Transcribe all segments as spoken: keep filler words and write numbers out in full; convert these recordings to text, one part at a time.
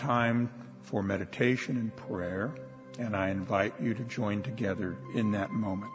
time for meditation and prayer, and I invite you to join together in that moment.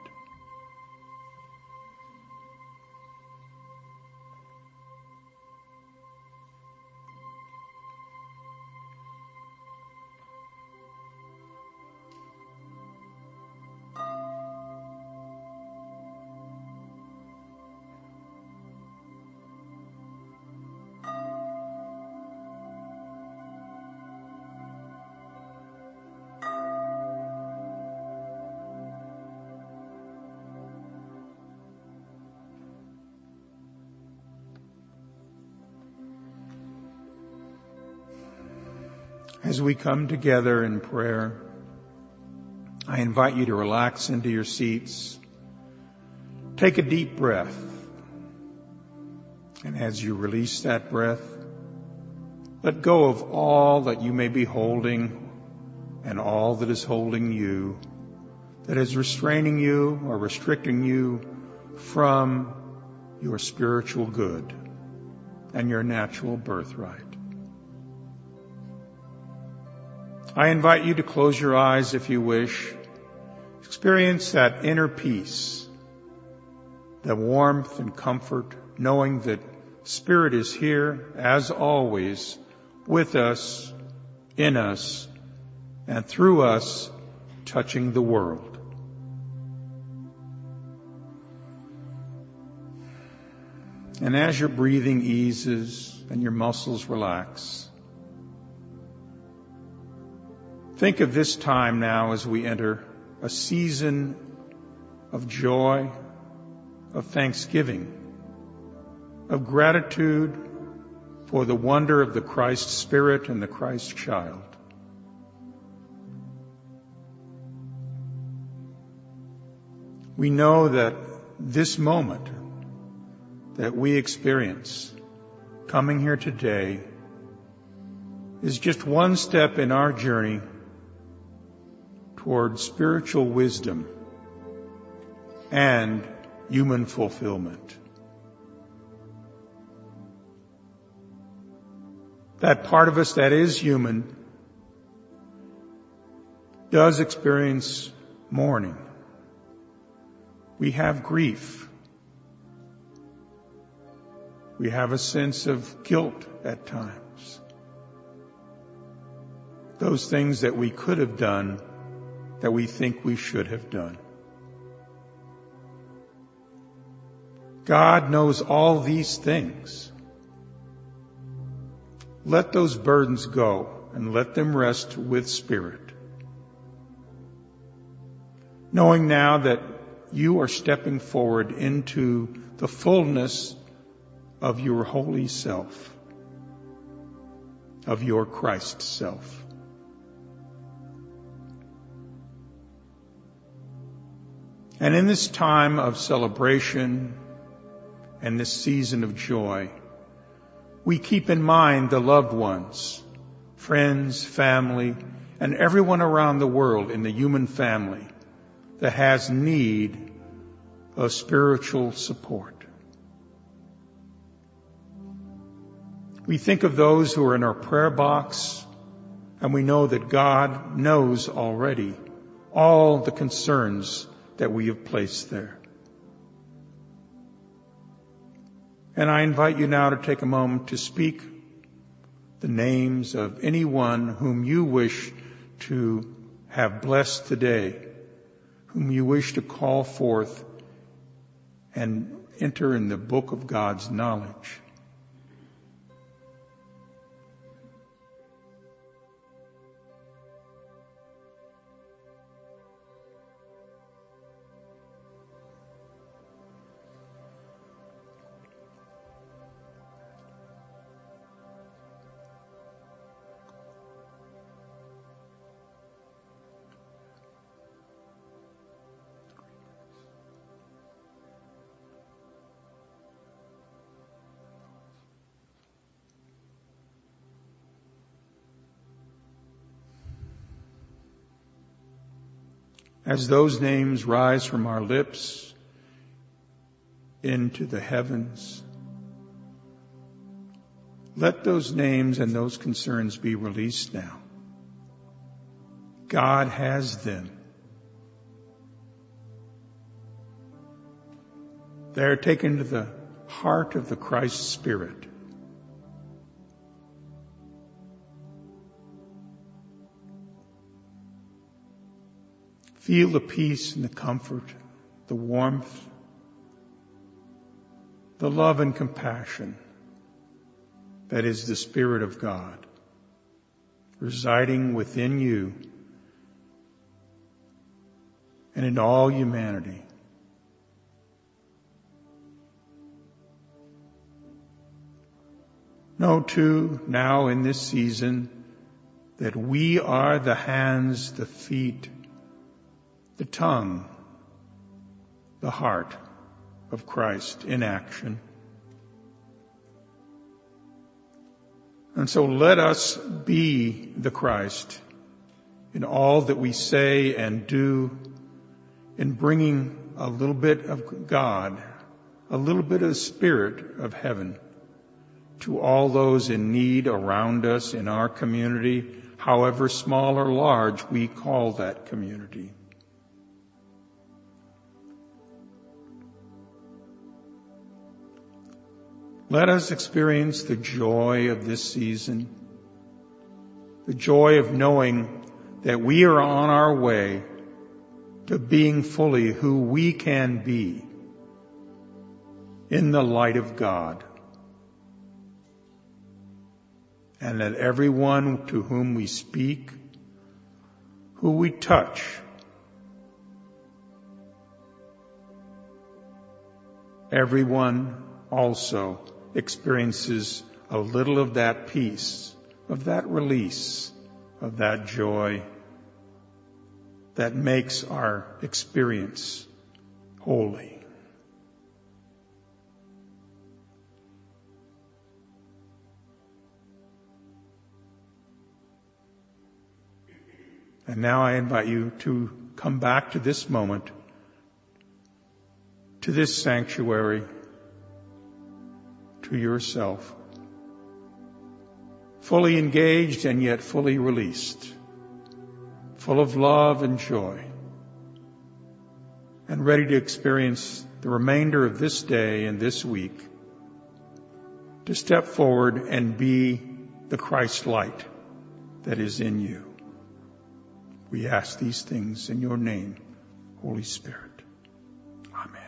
As we come together in prayer, I invite you to relax into your seats. Take a deep breath. And as you release that breath, let go of all that you may be holding and all that is holding you, that is restraining you or restricting you from your spiritual good and your natural birthright. I invite you to close your eyes if you wish. Experience that inner peace, the warmth and comfort, knowing that Spirit is here, as always, with us, in us, and through us, touching the world. And as your breathing eases and your muscles relax, think of this time now as we enter a season of joy, of thanksgiving, of gratitude for the wonder of the Christ Spirit and the Christ child. We know that this moment that we experience coming here today is just one step in our journey toward spiritual wisdom and human fulfillment. That part of us that is human does experience mourning. We have grief. We have a sense of guilt at times. Those things that we could have done that we think we should have done. God knows all these things. Let those burdens go and let them rest with Spirit. Knowing now that you are stepping forward into the fullness of your holy self, of your Christ self. And in this time of celebration and this season of joy, we keep in mind the loved ones, friends, family, and everyone around the world in the human family that has need of spiritual support. We think of those who are in our prayer box, and we know that God knows already all the concerns that we have placed there. And I invite you now to take a moment to speak the names of anyone whom you wish to have blessed today, whom you wish to call forth and enter in the book of God's knowledge. As those names rise from our lips into the heavens, let those names and those concerns be released now. God has them. They are taken to the heart of the Christ Spirit. Feel the peace and the comfort, the warmth, the love and compassion that is the Spirit of God residing within you and in all humanity. Know too, now in this season, that we are the hands, the feet, the tongue, the heart of Christ in action. And so let us be the Christ in all that we say and do, in bringing a little bit of God, a little bit of the Spirit of heaven to all those in need around us in our community, however small or large we call that community. Let us experience the joy of this season, the joy of knowing that we are on our way to being fully who we can be in the light of God. And that everyone to whom we speak, who we touch, everyone also experiences a little of that peace, of that release, of that joy that makes our experience holy. And now I invite you to come back to this moment, to this sanctuary, to yourself, fully engaged and yet fully released, full of love and joy, and ready to experience the remainder of this day and this week, to step forward and be the Christ light that is in you. We ask these things in your name, Holy Spirit. Amen.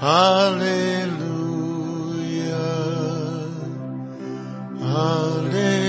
Hallelujah. Hallelujah.